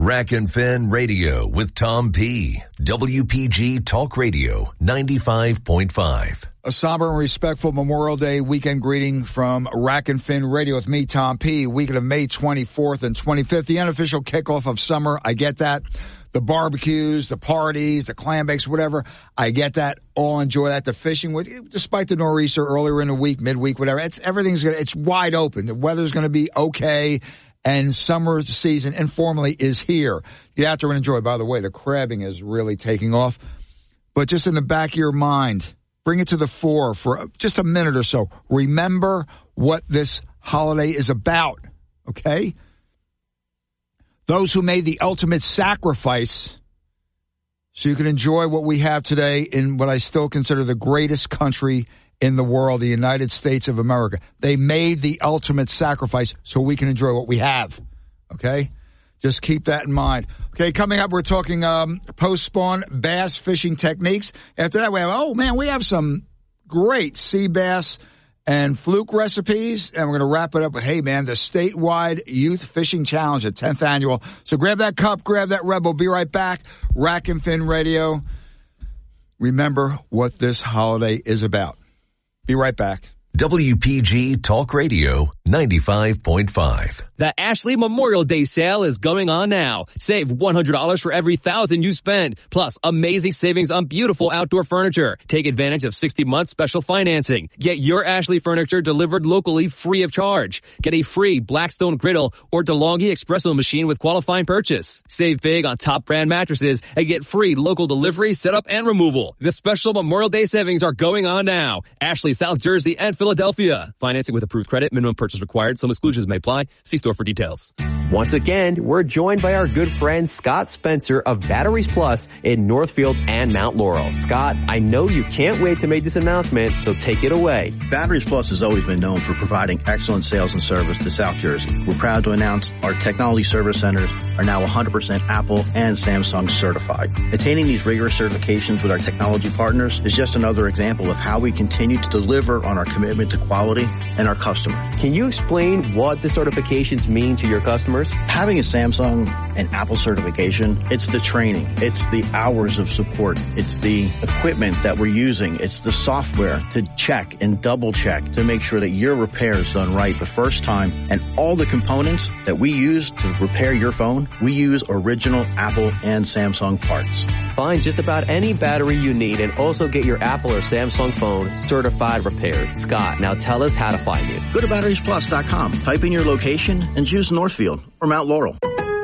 Rack and Fin Radio with Tom P. WPG Talk Radio 95.5. A somber and respectful Memorial Day weekend greeting from Rack and Fin Radio with me, Tom P. Weekend of May 24th and 25th, the unofficial kickoff of summer. I get that. The barbecues, the parties, the clam bakes, whatever. I get that. All enjoy that. The fishing, despite the nor'easter earlier in the week, midweek, whatever. It's wide open. The weather's going to be okay. And summer season informally is here. Get out there and enjoy. By the way, the crabbing is really taking off. But just in the back of your mind, bring it to the fore for just a minute or so. Remember what this holiday is about, okay? Those who made the ultimate sacrifice so you can enjoy what we have today in what I still consider the greatest country in the world, the United States of America. They made the ultimate sacrifice so we can enjoy what we have, okay? Just keep that in mind. Okay, coming up, we're talking post-spawn bass fishing techniques. After that, we have some great sea bass and fluke recipes, and we're going to wrap it up with, the statewide Youth Fishing Challenge, the 10th annual. So grab that cup, grab that Rebel. Be right back. Rack and Fin Radio. Remember what this holiday is about. Be right back. WPG Talk Radio 95.5. The Ashley Memorial Day sale is going on now. Save $100 for every $1,000 you spend. Plus, amazing savings on beautiful outdoor furniture. Take advantage of 60-month special financing. Get your Ashley furniture delivered locally free of charge. Get a free Blackstone griddle or DeLonghi espresso machine with qualifying purchase. Save big on top brand mattresses and get free local delivery, setup, and removal. The special Memorial Day savings are going on now. Ashley, South Jersey, and Philadelphia. Financing with approved credit. Minimum purchase required. Some exclusions may apply. See store for details. Once again, we're joined by our good friend Scott Spencer of Batteries Plus in Northfield and Mount Laurel. Scott, I know you can't wait to make this announcement, so take it away. Batteries Plus has always been known for providing excellent sales and service to South Jersey. We're proud to announce our technology service centers are now 100% Apple and Samsung certified. Attaining these rigorous certifications with our technology partners is just another example of how we continue to deliver on our commitment to quality and our customers. Can you explain what the certifications mean to your customers? Having a Samsung and Apple certification, it's the training, it's the hours of support, it's the equipment that we're using, it's the software to check and double check to make sure that your repair is done right the first time, and all the components that we use to repair your phone, we use original Apple and Samsung parts. Find just about any battery you need and also get your Apple or Samsung phone certified repaired. Scott, now tell us how to find you. Go to batteriesplus.com, type in your location, and choose Northfield or Mount Laurel.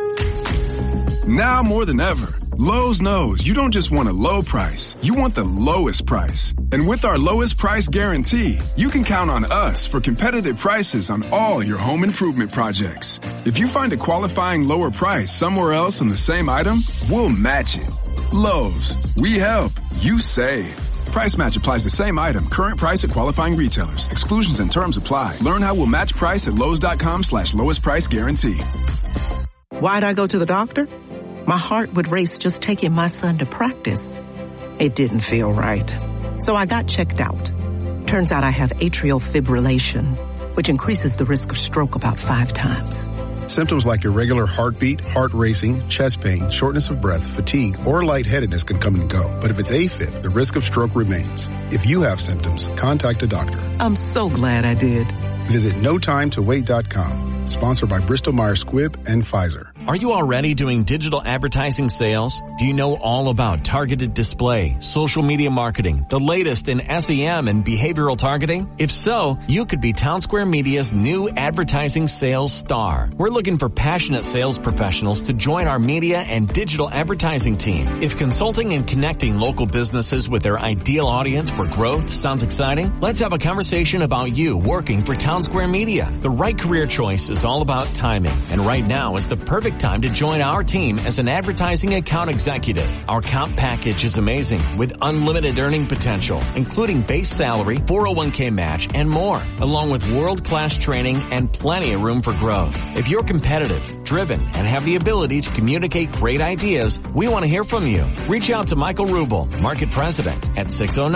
Now more than ever, Lowe's knows you don't just want a low price, you want the lowest price. And with our lowest price guarantee, you can count on us for competitive prices on all your home improvement projects. If you find a qualifying lower price somewhere else on the same item, we'll match it. Lowe's, we help, you save. Price match applies the same item. Current price at qualifying retailers. Exclusions and terms apply. Learn how we'll match price at Lowe's.com/lowest price guarantee. Why'd I go to the doctor? My heart would race just taking my son to practice. It didn't feel right. So I got checked out. Turns out I have atrial fibrillation, which increases the risk of stroke about 5 times. Symptoms like irregular heartbeat, heart racing, chest pain, shortness of breath, fatigue, or lightheadedness can come and go. But if it's AFib, the risk of stroke remains. If you have symptoms, contact a doctor. I'm so glad I did. Visit NoTimeToWait.com. Sponsored by Bristol-Myers Squibb and Pfizer. Are you already doing digital advertising sales? Do you know all about targeted display, social media marketing, the latest in SEM and behavioral targeting? If so, you could be Townsquare Media's new advertising sales star. We're looking for passionate sales professionals to join our media and digital advertising team. If consulting and connecting local businesses with their ideal audience for growth sounds exciting, let's have a conversation about you working for Townsquare Media. The right career choice is all about timing, and right now is the perfect time to join our team as an advertising account executive. Our comp package is amazing with unlimited earning potential, including base salary, 401k match, and more, along with world-class training and plenty of room for growth. If you're competitive, driven, and have the ability to communicate great ideas, we want to hear from you. Reach out to Michael Rubel, Market President, at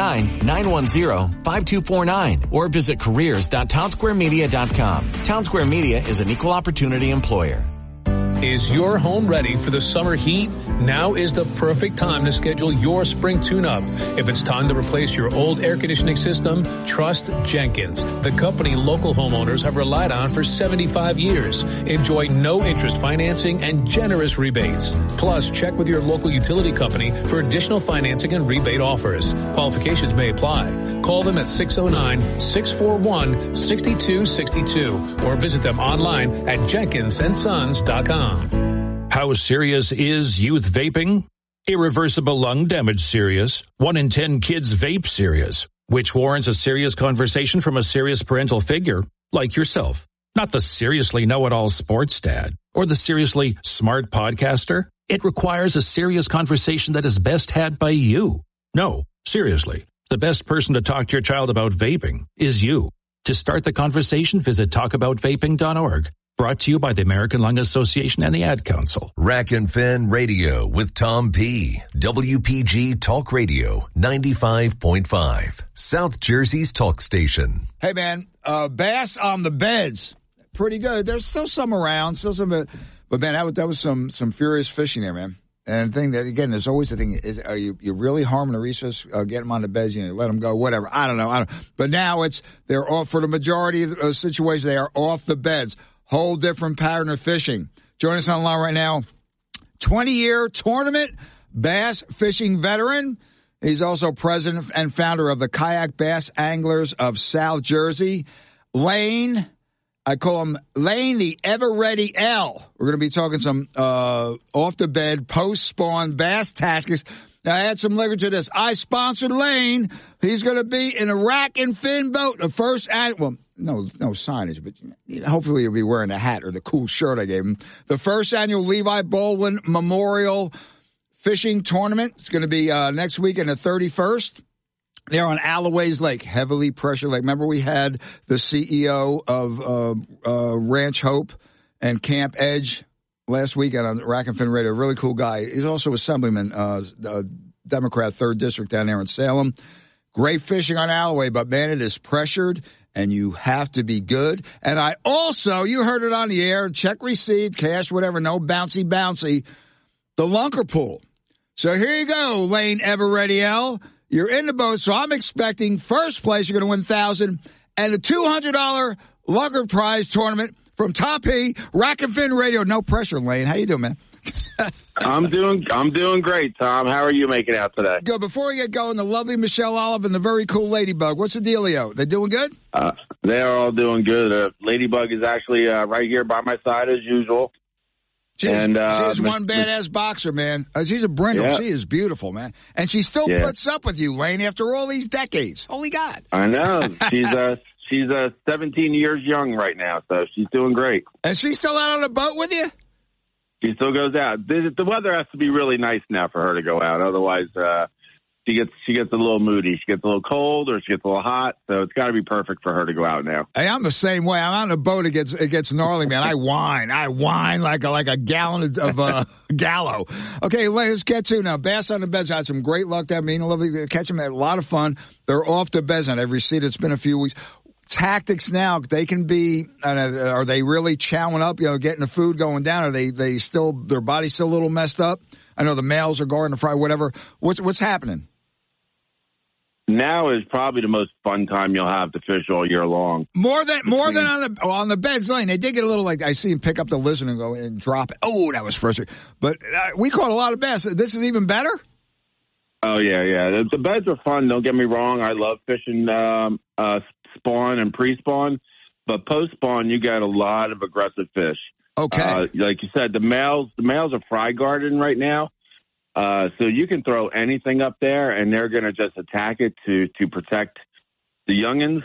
609-910-5249 or visit careers.townsquaremedia.com. Townsquare Media is an equal opportunity employer. Is your home ready for the summer heat? Now is the perfect time to schedule your spring tune-up. If it's time to replace your old air conditioning system, trust Jenkins, the company local homeowners have relied on for 75 years. Enjoy no-interest financing and generous rebates. Plus, check with your local utility company for additional financing and rebate offers. Qualifications may apply. Call them at 609-641-6262 or visit them online at jenkinsandsons.com. How serious is youth vaping? Irreversible lung damage serious. 1 in 10 kids vape serious, which warrants a serious conversation from a serious parental figure like yourself. Not the seriously know-it-all sports dad or the seriously smart podcaster. It requires a serious conversation that is best had by you. No, seriously, the best person to talk to your child about vaping is you. To start the conversation, visit talkaboutvaping.org. Brought to you by the American Lung Association and the Ad Council. Rack and Fin Radio with Tom P. WPG Talk Radio 95.5. South Jersey's talk station. Hey, man, bass on the beds. Pretty good. There's still some around, but man, that was some furious fishing there, man. And the thing that, again, there's always the thing, is are you really harming the resource? Get them on the beds, let them go, whatever. I don't know. But now they're off for the majority of the situations. They are off the beds. Whole different pattern of fishing. Join us online right now. 20-year tournament bass fishing veteran. He's also president and founder of the Kayak Bass Anglers of South Jersey. Lane, I call him Lane the Ever Ready L. We're going to be talking some off the bed, post-spawn bass tactics. Now, add some liquor to this. I sponsored Lane. He's going to be in a rack and fin boat. The first annual, no signage, but hopefully he'll be wearing a hat or the cool shirt I gave him. The first annual Levi Baldwin Memorial Fishing Tournament. It's going to be next week on the 31st. They're on Alloways Lake, heavily pressured lake. Remember we had the CEO of Ranch Hope and Camp Edge last weekend on Rack and Fin Radio, a really cool guy. He's also assemblyman, Democrat, 3rd District down there in Salem. Great fishing on Alloway, but, man, it is pressured, and you have to be good. And I also, you heard it on the air, check received, cash, whatever, no bouncy, the Lunker Pool. So here you go, Lane Ever Ready L. You're in the boat, so I'm expecting first place, you're going to win $1,000, and a $200 Lunker Prize tournament from Tom P. Rack and Fin Radio. No pressure, Lane. How you doing, man? I'm doing great, Tom. How are you making out today? Good. Before we get going, the lovely Michelle Olive and the very cool Ladybug. What's the dealio? They doing good? They're all doing good. Ladybug is actually right here by my side as usual. She is one badass boxer, man. She's a brindle. Yeah. She is beautiful, man. And she still puts up with you, Lane, after all these decades. Holy God. I know. She's 17 years young right now, so she's doing great. And she's still out on the boat with you? She still goes out. The weather has to be really nice now for her to go out. Otherwise, she gets a little moody. She gets a little cold or she gets a little hot. So it's got to be perfect for her to go out now. Hey, I'm the same way. I'm on a boat. It gets gnarly, man. I whine like a gallon of Gallo. Okay, let's get to now. Bass on the Beds had some great luck there. Me and Olivia catch them. Had a lot of fun. They're off the beds on every seat. It's been a few weeks. Tactics now, they can be, are they really chowing up, getting the food going down? Are they still, their body's still a little messed up? I know the males are guarding the fry, whatever. What's happening? Now is probably the most fun time you'll have to fish all year long. More than on the beds, Lane. They did get a little, like, I see him pick up the lizard and go and drop it. Oh, that was frustrating. But we caught a lot of bass. This is even better? Oh, yeah. The beds are fun. Don't get me wrong. I love fishing spawn and pre-spawn, but post-spawn you got a lot of aggressive fish. Okay. Like you said, the males are fry guarding right now, so you can throw anything up there and they're going to just attack it to protect the youngins.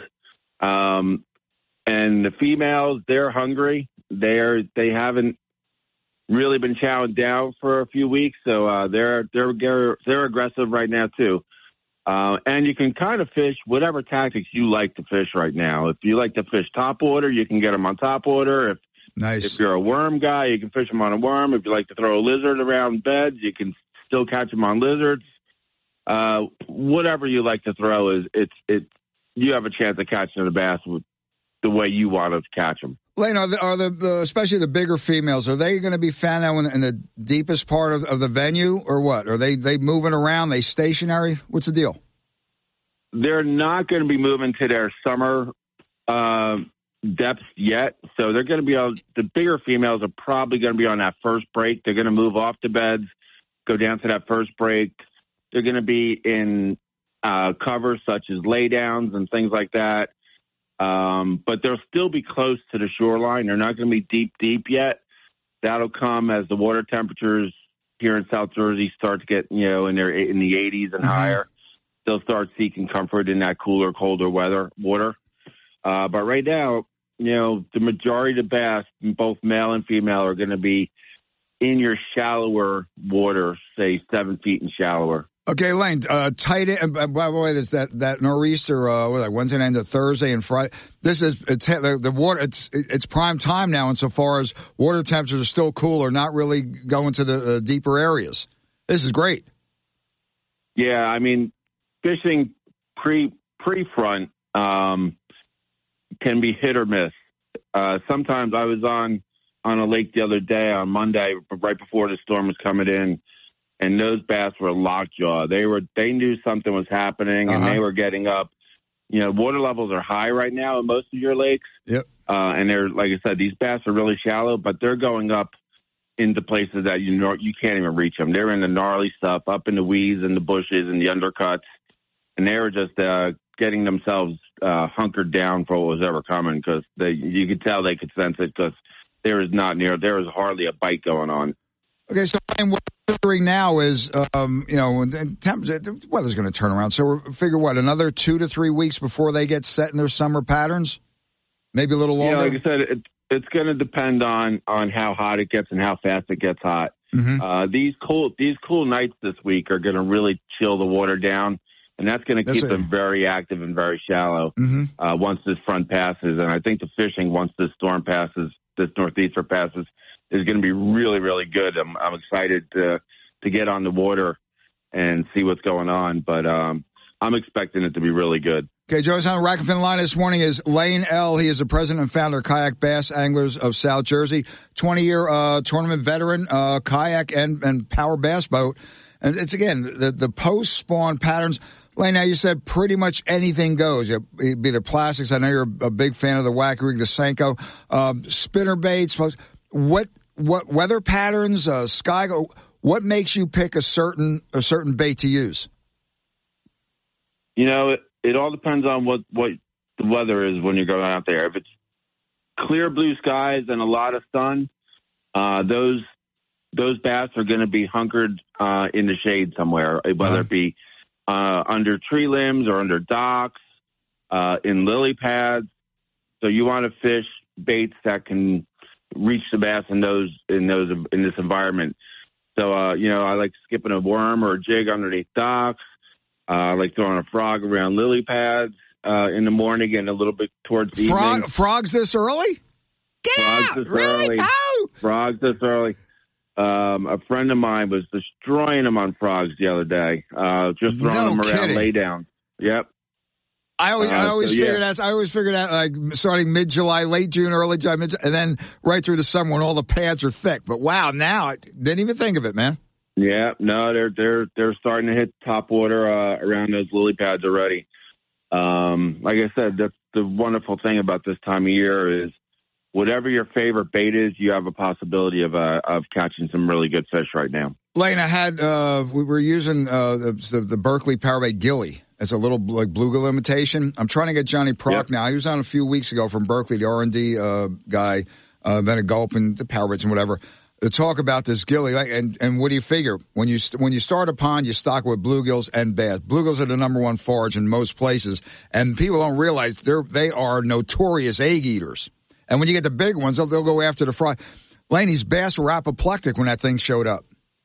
And the females, they're hungry. They haven't really been chowing down for a few weeks, so they're aggressive right now too. And you can kind of fish whatever tactics you like to fish right now. If you like to fish top water, you can get them on top water. If you're a worm guy, you can fish them on a worm. If you like to throw a lizard around beds, you can still catch them on lizards. Whatever you like to throw you have a chance of catching a bass with the way you want to catch them. Lane, are the especially the bigger females, are they going to be found out in the deepest part of the venue, or what? Are they moving around? They stationary? What's the deal? They're not going to be moving to their summer depths yet, so they're going to be the bigger females are probably going to be on that first break. They're going to move off the beds, go down to that first break. They're going to be in covers such as laydowns and things like that. But they'll still be close to the shoreline. They're not going to be deep yet. That'll come as the water temperatures here in South Jersey start to get, in the 80s and higher. They'll start seeking comfort in that cooler, colder water. But right now, the majority of the bass, both male and female, are going to be in your shallower water, say 7 feet and shallower. Okay, Lane, tight end, by the way, there's that nor'easter, Wednesday night into Thursday and Friday. This is, the water, it's prime time now insofar as water temperatures are still cooler, not really going to the deeper areas. This is great. Yeah, I mean, fishing pre-front can be hit or miss. Sometimes I was on a lake the other day on Monday, right before the storm was coming in, and those bass were lockjaw. They knew something was happening, and they were getting up. Water levels are high right now in most of your lakes. Yep. And they're, like I said, these bass are really shallow, but they're going up into places that you can't even reach them. They're in the gnarly stuff, up in the weeds and the bushes and the undercuts, and they were just getting themselves hunkered down for what was ever coming, because you could tell they could sense it, because there was hardly a bite going on. Okay, so what we're figuring now is, the weather's going to turn around. So we're figure another 2 to 3 weeks before they get set in their summer patterns? Maybe a little longer? Yeah, like I said, it's going to depend on how hot it gets and how fast it gets hot. Mm-hmm. These cool nights this week are going to really chill the water down, and that's going to keep them very active and very shallow once this front passes. And I think the fishing, once this storm passes, this northeaster passes, is going to be really, really good. I'm excited to get on the water and see what's going on, but I'm expecting it to be really good. Okay, Joe, on the Rack and Fin line this morning is Lane L. He is the president and founder of Kayak Bass Anglers of South Jersey, 20-year tournament veteran, kayak and power bass boat. And it's, again, the post-spawn patterns. Lane, now you said pretty much anything goes. It'd be the plastics. I know you're a big fan of the Wacky Rig, the Senko, spinner baits. What weather patterns, what makes you pick a certain bait to use? It all depends on what the weather is when you're going out there. If it's clear blue skies and a lot of sun, those bass are going to be hunkered in the shade somewhere, whether it be under tree limbs or under docks, in lily pads. So you want to fish baits that can reach the bass in this environment. So I like skipping a worm or a jig underneath docks. I like throwing a frog around lily pads in the morning and a little bit towards the evening. Frogs this early? Really? Oh! Frogs this early. A friend of mine was destroying them on frogs the other day, just throwing them around laydowns. Yep. I always figured out like starting mid-July, late June, early July, and then right through the summer when all the pads are thick. But wow, now I didn't even think of it, man. Yeah, no, they're starting to hit top water around those lily pads already. Like I said, that's the wonderful thing about this time of year is whatever your favorite bait is, you have a possibility of catching some really good fish right now. Lane, I had we were using the Berkley Powerbait Gilly as a little like bluegill imitation. I'm trying to get Johnny Prock now. He was on a few weeks ago from Berkeley, the R&D guy, then a gulp and the Powerbaits and whatever. To talk about this gilly, and what do you figure when you start a pond, you stock with bluegills and bass. Bluegills are the number one forage in most places, and people don't realize they are notorious egg eaters. And when you get the big ones, they'll go after the fry. Laney's bass were apoplectic when that thing showed up.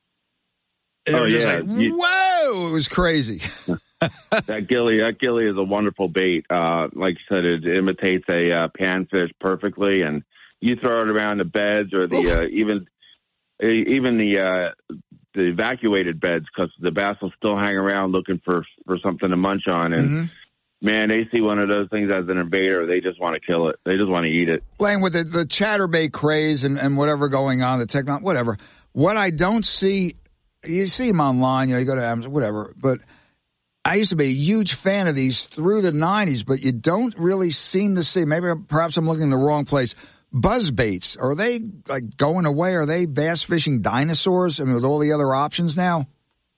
Whoa! It was crazy. That gilly is a wonderful bait. Like you said, it imitates a panfish perfectly, and you throw it around the beds or the even the evacuated beds, because the bass will still hang around looking for something to munch on, and man, they see one of those things as an invader. They just want to kill it. They just want to eat it. Lane, with the chatterbait craze and whatever going on, the technology, whatever. What I don't see, you see them online, you go to Amazon, whatever. But I used to be a huge fan of these through the 90s, but you don't really seem to see, perhaps I'm looking in the wrong place, buzzbaits. Are they like going away? Are they bass fishing dinosaurs? I mean, with all the other options now?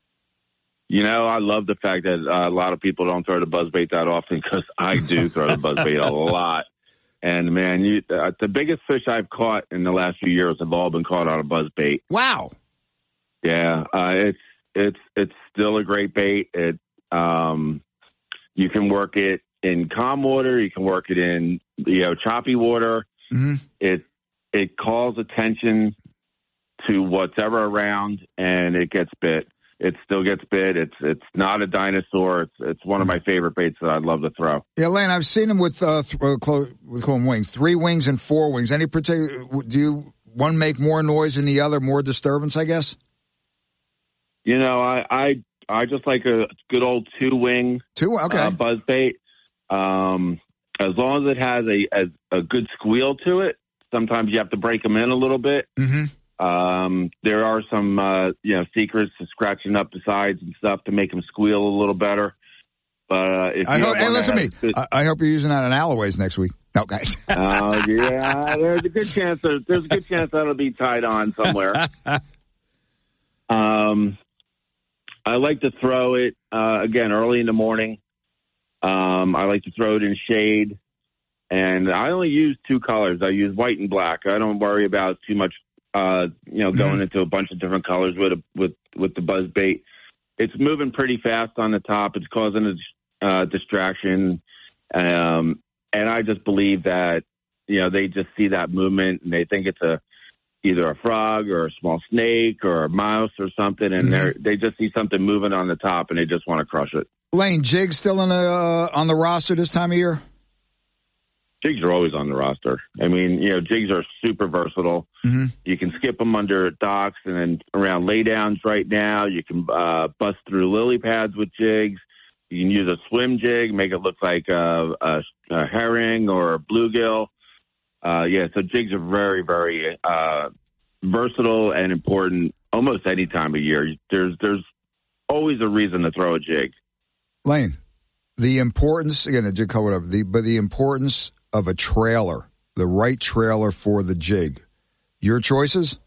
I love the fact that a lot of people don't throw the buzzbait that often, because I do throw the buzzbait a lot. And, man, the biggest fish I've caught in the last few years have all been caught on a buzzbait. Wow. Yeah, it's still a great bait. You can work it in calm water. You can work it in choppy water. Mm-hmm. It calls attention to whatever around, and it gets bit. It still gets bit. It's not a dinosaur. It's one of my favorite baits that I'd love to throw. Yeah, Lane, I've seen them with wings, 3 wings and 4 wings. Any particular? Do you one make more noise than the other, more disturbance? I guess. I just like a good old 2-wing. Buzz bait. As long as it has a good squeal to it. Sometimes you have to break them in a little bit. Mm-hmm. There are some, secrets to scratching up the sides and stuff to make them squeal a little better. But listen to me. I hope you're using that on Alloways next week. Okay. Yeah, there's a good chance that'll be tied on somewhere. I like to throw it again early in the morning. I like to throw it in shade, and I only use 2 colors. I use white and black. I don't worry about too much. Going into a bunch of different colors with the buzz bait. It's moving pretty fast on the top. It's causing a distraction. And I just believe that, they just see that movement and they think it's either a frog or a small snake or a mouse or something. And they just see something moving on the top and they just want to crush it. Lane, jigs still on the roster this time of year? Jigs are always on the roster. I mean, jigs are super versatile. Mm-hmm. You can skip them under docks and then around laydowns right now. You can bust through lily pads with jigs. You can use a swim jig, make it look like a herring or a bluegill. So jigs are very, very versatile and important almost any time of year. There's always a reason to throw a jig. Lane, the importance, again, a jig color, but the importance of a trailer, the right trailer for the jig. Your choices?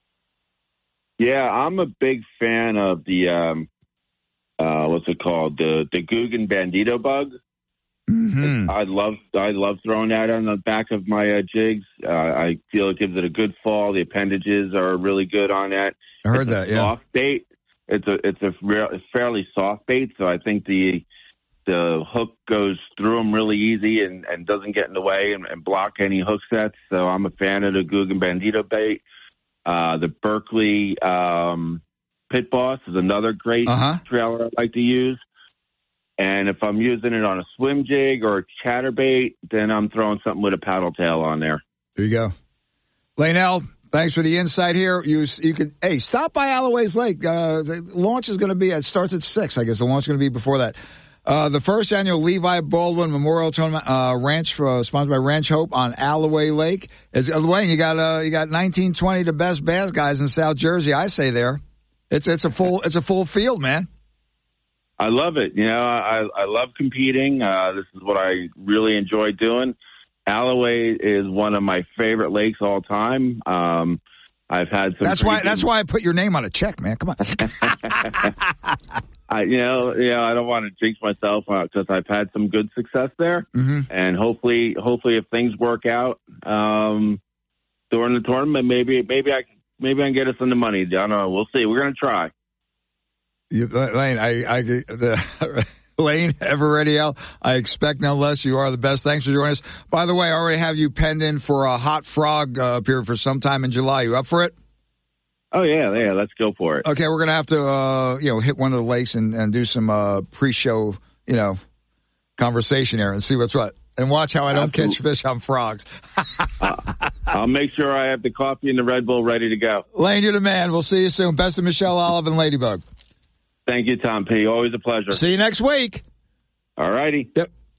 Yeah, I'm a big fan of the, what's it called? The Googan Bandito bug. Mm-hmm. I love throwing that on the back of my jigs. I feel it gives it a good fall. The appendages are really good on that. I heard that, yeah. Soft bait. It's a fairly soft bait, so I think the hook goes through them really easy and doesn't get in the way and block any hook sets. So I'm a fan of the Googan Bandito bait. The Berkeley Pit Boss is another great trailer I like to use. And if I'm using it on a swim jig or a chatterbait, then I'm throwing something with a paddle tail on there. There you go. Lanell, thanks for the insight here. You can, stop by Alloways Lake. The launch is going to be, it starts at 6. I guess the launch is going to be before that. The first annual Levi Baldwin Memorial Tournament, ranch, sponsored by Ranch Hope on Alloway Lake. Wayne, you got 1920 the best bass guys in South Jersey. I say there, it's a full field, man. I love it. I love competing. This is what I really enjoy doing. Alloway is one of my favorite lakes all time. I've had some. That's why I put your name on a check, man. Come on. I don't want to jinx myself because I've had some good success there, and hopefully, if things work out during the tournament, maybe I can get us some money. I don't know. We'll see. We're gonna try. Lane, Lane Everettiel, I expect no less. You are the best. Thanks for joining us. By the way, I already have you penned in for a hot frog period for sometime in July. You up for it? Oh, yeah, let's go for it. Okay, we're going to have to, hit one of the lakes and do some pre-show, conversation here and see what's what. And watch how I don't catch fish on frogs. I'll make sure I have the coffee and the Red Bull ready to go. Lane, you're the man. We'll see you soon. Best of Michelle Olive and Ladybug. Thank you, Tom P. Always a pleasure. See you next week. All righty. Yep.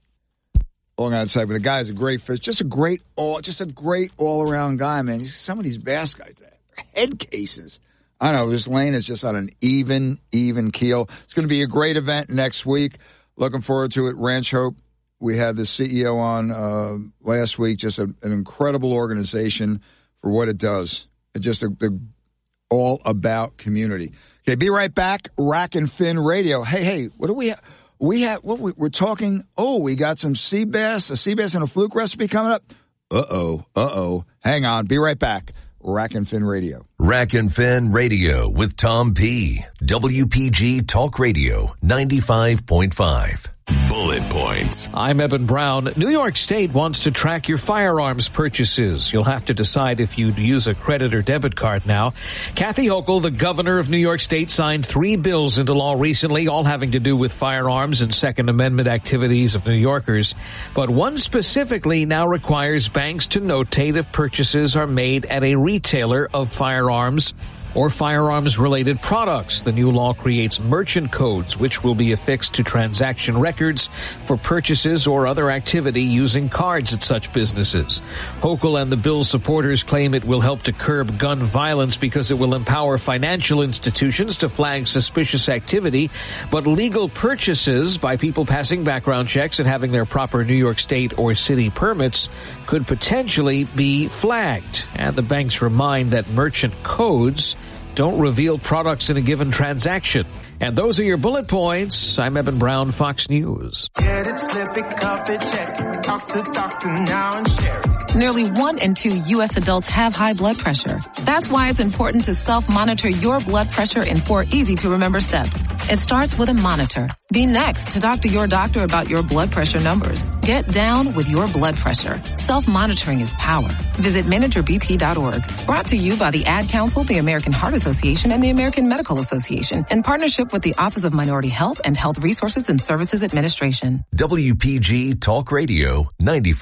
long on that segment. The guy's a great fish, just a great all-around guy, man. Some of these bass guys, head cases. I don't know, this lane is just on an even keel. It's going to be a great event next week. Looking forward to it. Ranch Hope, we had the CEO on last week, just an incredible organization for what it does. It's just all about community. Okay, be right back. Rack and Fin Radio. Hey, what do we have? We're talking, we got some sea bass, a sea bass and a fluke recipe coming up. Uh-oh. Hang on, be right back. Rack and Fin Radio. Rack and Fin Radio with Tom P. WPG Talk Radio 95.5. Bullet points. I'm Eben Brown. New York State wants to track your firearms purchases. You'll have to decide if you'd use a credit or debit card now. Kathy Hochul, the governor of New York State, signed 3 bills into law recently, all having to do with firearms and Second Amendment activities of New Yorkers. But one specifically now requires banks to notate if purchases are made at a retailer of firearms or firearms-related products. The new law creates merchant codes, which will be affixed to transaction records for purchases or other activity using cards at such businesses. Hochul and the bill's supporters claim it will help to curb gun violence because it will empower financial institutions to flag suspicious activity, but legal purchases by people passing background checks and having their proper New York State or city permits could potentially be flagged. And the banks remind that merchant codes don't reveal products in a given transaction. And those are your bullet points. I'm Eben Brown, Fox News. Get it, slip it, cup it, check it. Talk to doctor now and share it. Nearly 1 in 2 U.S. adults have high blood pressure. That's why it's important to self-monitor your blood pressure in 4 easy-to-remember steps. It starts with a monitor. Be next to talk to your doctor about your blood pressure numbers. Get down with your blood pressure. Self-monitoring is power. Visit managerbp.org. Brought to you by the Ad Council, the American Heart Association, and the American Medical Association, in partnership with the Office of Minority Health and Health Resources and Services Administration. WPG Talk Radio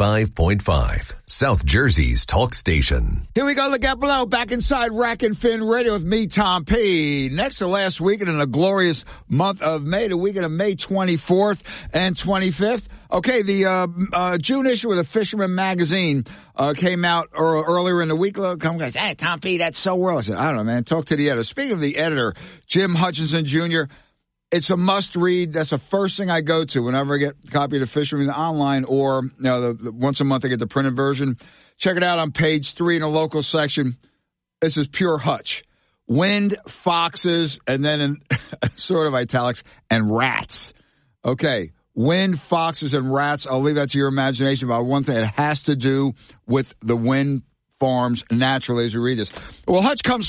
95.5. South Jersey's talk station. Here we go, look out below. Back inside Rack and Fin Radio with me, Tom P. Next to last weekend in a glorious month of May, the weekend of May 24th and 25th. Okay, the June issue of the Fisherman magazine came out earlier in the week. Come guys, hey, Tom P., that's so well. I said, I don't know, man. Talk to the editor. Speaking of the editor, Jim Hutchinson Jr., it's a must-read. That's the first thing I go to whenever I get a copy of the Fisherman online, or the once a month I get the printed version. Check it out on page 3 in the local section. This is pure Hutch. Wind, foxes, and then in sort of italics, and rats. Okay, wind, foxes, and rats. I'll leave that to your imagination about one thing. It has to do with the wind farms naturally as you read this. Well, Hutch Jr.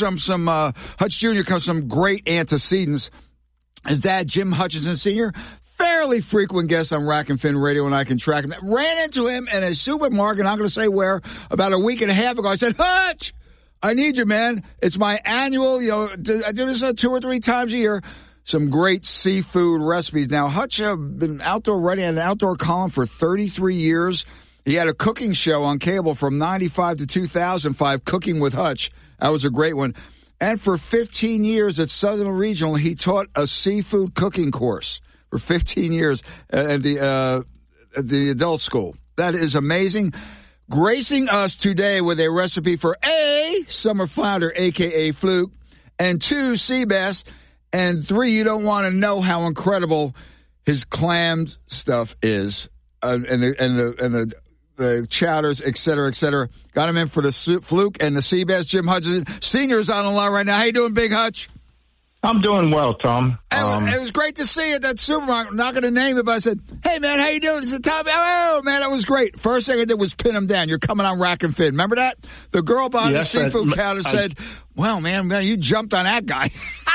comes from great antecedents. His dad, Jim Hutchinson Sr., fairly frequent guest on Rack and Fin Radio, and I can track him. Ran into him in a supermarket, I'm going to say where, about a week and a half ago. I said, Hutch, I need you, man. It's my annual, I do this 2 or 3 times a year. Some great seafood recipes. Now, Hutch been outdoor writing at an outdoor column for 33 years. He had a cooking show on cable from 95 to 2005, Cooking with Hutch. That was a great one. And for 15 years at Southern Regional, he taught a seafood cooking course for 15 years at the adult school. That is amazing. Gracing us today with a recipe for A, summer flounder, a.k.a. fluke, and 2, sea bass, and 3, you don't want to know how incredible his clam stuff is, and the chowders, et cetera, et cetera. Got him in for the fluke and the sea bass. Jim Hutchinson Senior's on the line right now. How you doing, Big Hutch? I'm doing well, Tom. It was great to see you at that supermarket. I'm not going to name it, but I said, hey, man, how you doing? He said, Tom, oh, man, that was great. First thing I did was pin him down. You're coming on Rack and Fin. Remember that? The girl behind the seafood counter said, well, man, you jumped on that guy.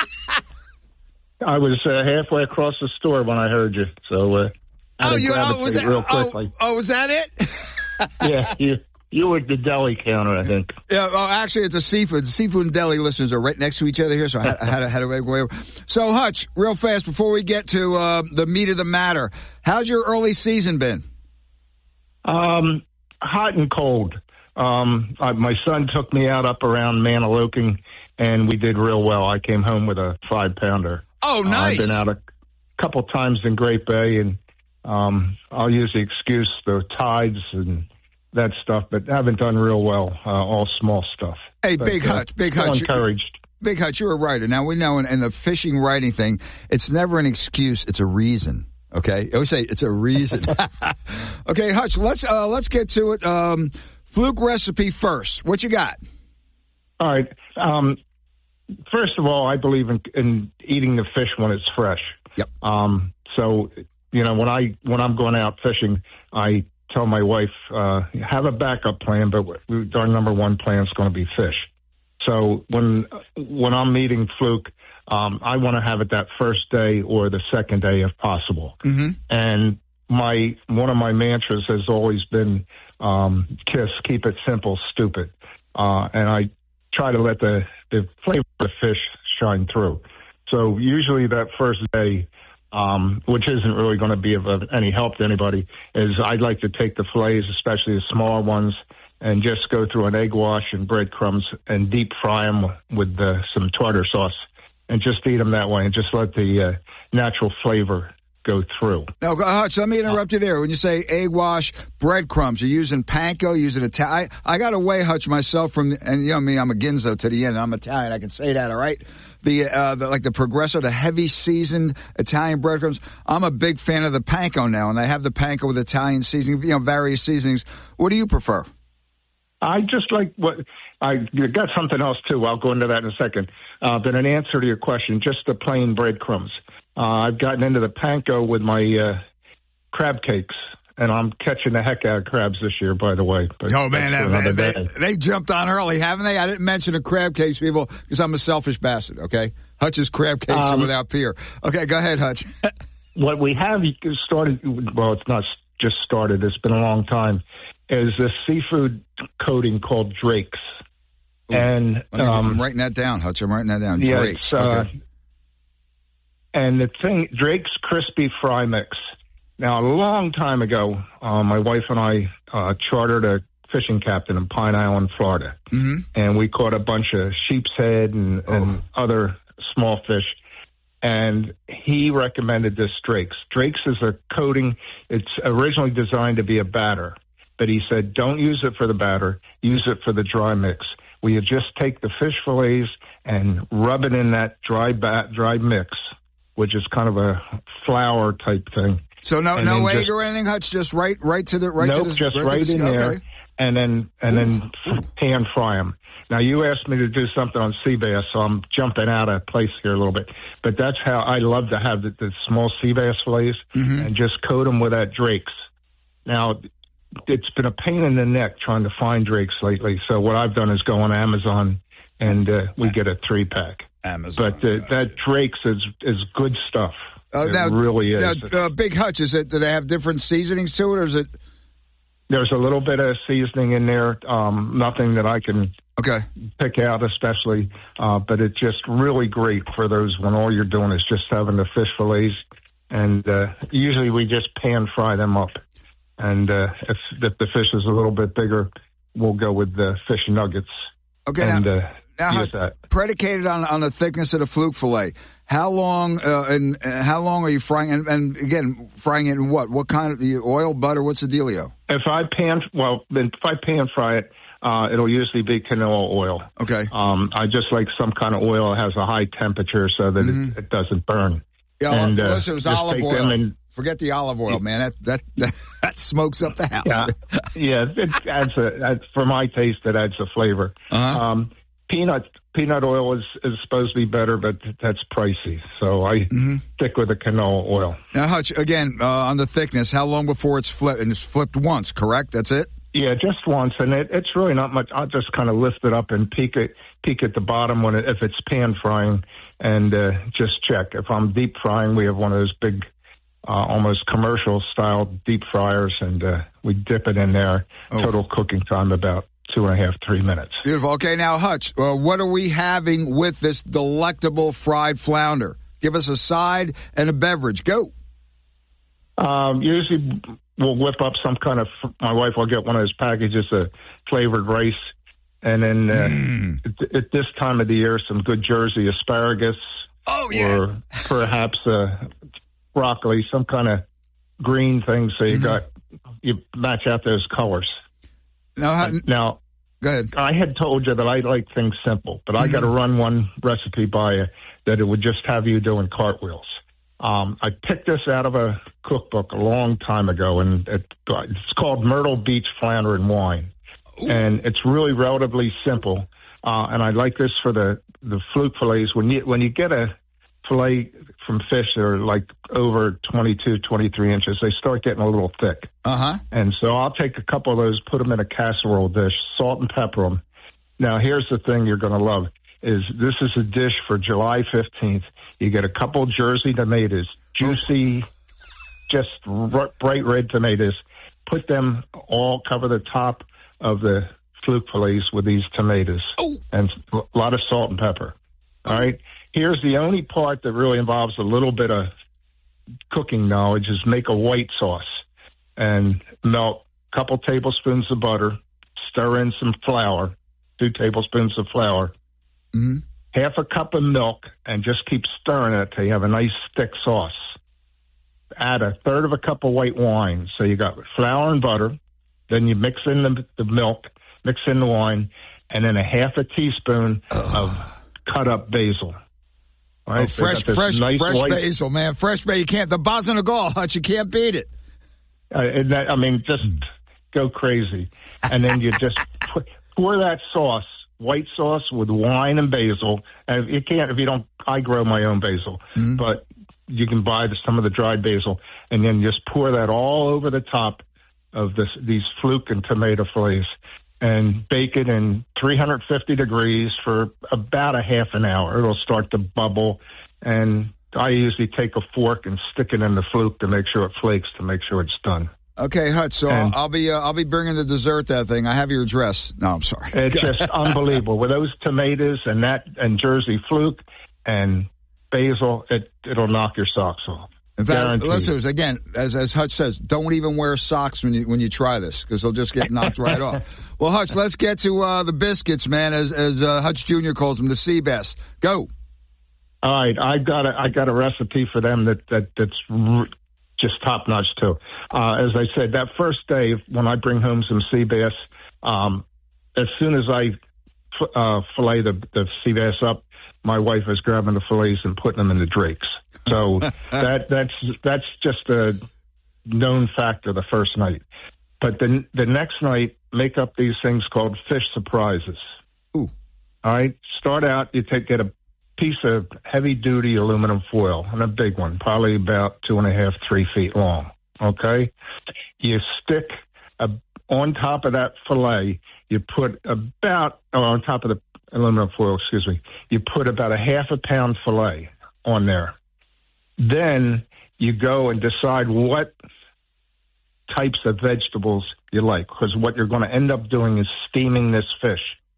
I was halfway across the store when I heard you, so was that it? Yeah, you were the deli counter, I think. Yeah, well, actually, it's a seafood. The seafood and deli listeners are right next to each other here, so I had to go over. So, Hutch, real fast, before we get to the meat of the matter, how's your early season been? Hot and cold. My son took me out up around Maniloking, and we did real well. I came home with a 5-pounder. Oh, nice. I've been out a couple times in Great Bay, and I'll use the excuse, the tides and that stuff, but haven't done real well, all small stuff. Hey, but, Big Hutch. Encouraged. Big Hutch, you're a writer. Now, we know in the fishing writing thing, it's never an excuse, it's a reason. Okay? I always say it's a reason. Okay, Hutch, let's get to it. Fluke recipe first. What you got? All right. First of all, I believe in eating the fish when it's fresh. Yep. So, when I'm going out fishing, I tell my wife, have a backup plan, but our number one plan is going to be fish. So when I'm eating Fluke, I want to have it that first day or the second day if possible. Mm-hmm. And one of my mantras has always been, KISS, keep it simple, stupid. And I try to let the flavor of the fish shine through. So usually that first day, which isn't really going to be of any help to anybody, is I'd like to take the fillets, especially the smaller ones, and just go through an egg wash and breadcrumbs and deep fry them with some tartar sauce and just eat them that way and just let the natural flavor go through. Now, Hutch, let me interrupt you there. When you say egg wash, breadcrumbs, you're using panko, using Italian. I got away, Hutch, myself and you know me, I'm a Ginzo to the end. I'm Italian. I can say that, all right? The Progresso, the heavy seasoned Italian breadcrumbs. I'm a big fan of the panko now, and I have the panko with Italian seasoning, various seasonings. What do you prefer? I just like I got something else too. I'll go into that in a second. But an answer to your question, just the plain breadcrumbs. I've gotten into the panko with my crab cakes, and I'm catching the heck out of crabs this year, by the way. But oh, man, they jumped on early, haven't they? I didn't mention the crab cakes, people, because I'm a selfish bastard, okay? Hutch's crab cakes are without peer. Okay, go ahead, Hutch. What we have started, well, it's not just started, it's been a long time, is this seafood coating called Drake's. Ooh, and I'm writing that down, Hutch. I'm writing that down. Yeah, Drake's. Okay. And the thing, Drake's Crispy Fry Mix. Now, a long time ago, my wife and I chartered a fishing captain in Pine Island, Florida. Mm-hmm. And we caught a bunch of sheep's head and other small fish. And he recommended this Drake's. Drake's is a coating. It's originally designed to be a batter. But he said, don't use it for the batter. Use it for the dry mix. Where you just take the fish fillets and rub it in that dry mix, which is kind of a flour type thing. So no egg or anything, Hutch. Just right to the just right in there, and then pan fry them. Now you asked me to do something on sea bass, so I'm jumping out of place here a little bit. But that's how I love to have the small sea bass fillets and just coat them with that Drake's. Now it's been a pain in the neck trying to find Drake's lately. So what I've done is go on Amazon and we get a 3-pack. Amazon. But that Drake's is good stuff. It really is. Big Hutch, do they have different seasonings to it, or is it? There's a little bit of seasoning in there. Nothing that I can pick out especially. But it's just really great for those when all you're doing is just having the fish fillets. And usually we just pan fry them up. And if the fish is a little bit bigger, we'll go with the fish nuggets. Okay, and, now predicated on the thickness of the Fluke fillet, how long how long are you frying? And again, frying it in what? What kind of oil, butter? What's the dealio? If I pan fry it, it'll usually be canola oil. Okay. I just like some kind of oil that has a high temperature so that it doesn't burn. Yeah, listen, it was olive oil. Forget the olive oil, man. That smokes up the house. Yeah, it adds for my taste, it adds a flavor. Uh-huh. Peanut oil is supposed to be better, but that's pricey. So I stick with the canola oil. Now, Hutch, again, on the thickness, how long before it's flipped? And it's flipped once, correct? That's it? Yeah, just once. And it's really not much. I'll just kind of lift it up and peek at the bottom if it's pan frying and just check. If I'm deep frying, we have one of those big almost commercial-style deep fryers, and we dip it in there. Total cooking time about 2.5, 3 minutes. Beautiful. Okay, now, Hutch, what are we having with this delectable fried flounder? Give us a side and a beverage. Go. Usually we'll whip up some kind of, my wife will get one of those packages of flavored rice, and then at this time of the year, some good Jersey asparagus. Oh, yeah. Or perhaps broccoli, some kind of green things, so you match out those colors. Now, go ahead. I had told you that I like things simple, but I got to run one recipe by you that it would just have you doing cartwheels. I picked this out of a cookbook a long time ago, and it's called Myrtle Beach Flounder and Wine. Ooh. And it's really relatively simple. And I like this for the fluke fillets. When you get a fillet from fish that are like over 22, 23 inches, they start getting a little thick. Uh-huh. And so I'll take a couple of those, put them in a casserole dish, salt and pepper them. Now, here's the thing you're going to love, is this is a dish for July 15th. You get a couple Jersey tomatoes, juicy, just bright red tomatoes. Put them all, cover the top of the fluke fillets with these tomatoes. And a lot of salt and pepper. All right? Here's the only part that really involves a little bit of cooking knowledge is make a white sauce and melt a couple tablespoons of butter, stir in some flour, 2 tablespoons of flour, half a cup of milk, and just keep stirring it till you have a nice thick sauce. Add a third of a cup of white wine. So you got flour and butter. Then you mix in the milk, mix in the wine, and then a half a teaspoon of cut up basil. All right, fresh basil, man. Fresh basil. You can't. The Bosnagal, Hutch, you can't beat it. Just go crazy. And then you just pour that sauce, white sauce with wine and basil. And you can't, if you don't, I grow my own basil. But you can buy some of the dried basil. And then just pour that all over the top of these fluke and tomato fillets. And bake it in 350 degrees for about a half an hour. It'll start to bubble, and I usually take a fork and stick it in the fluke to make sure it flakes, to make sure it's done. Okay, Hutch. So I'll be bringing the dessert. That thing. I have your address. No, I'm sorry. It's just unbelievable with those tomatoes and Jersey fluke and basil. It'll knock your socks off. In fact, listeners, again, as Hutch says, don't even wear socks when you try this, because they'll just get knocked right off. Well, Hutch, let's get to the biscuits, man, as Hutch Jr. calls them, the sea bass. Go. All right, I got a recipe for them that's just top notch too. As I said, that first day when I bring home some sea bass, as soon as I fillet the sea bass up, my wife is grabbing the fillets and putting them in the drakes. So that's just a known factor the first night. But the next night, make up these things called fish surprises. Ooh. All right. Start out, get a piece of heavy-duty aluminum foil, and a big one, probably about 2.5, 3 feet long. Okay. You stick on top of that fillet. You put on top of the aluminum foil, you put about a half a pound fillet on there. Then you go and decide what types of vegetables you like, because what you're going to end up doing is steaming this fish.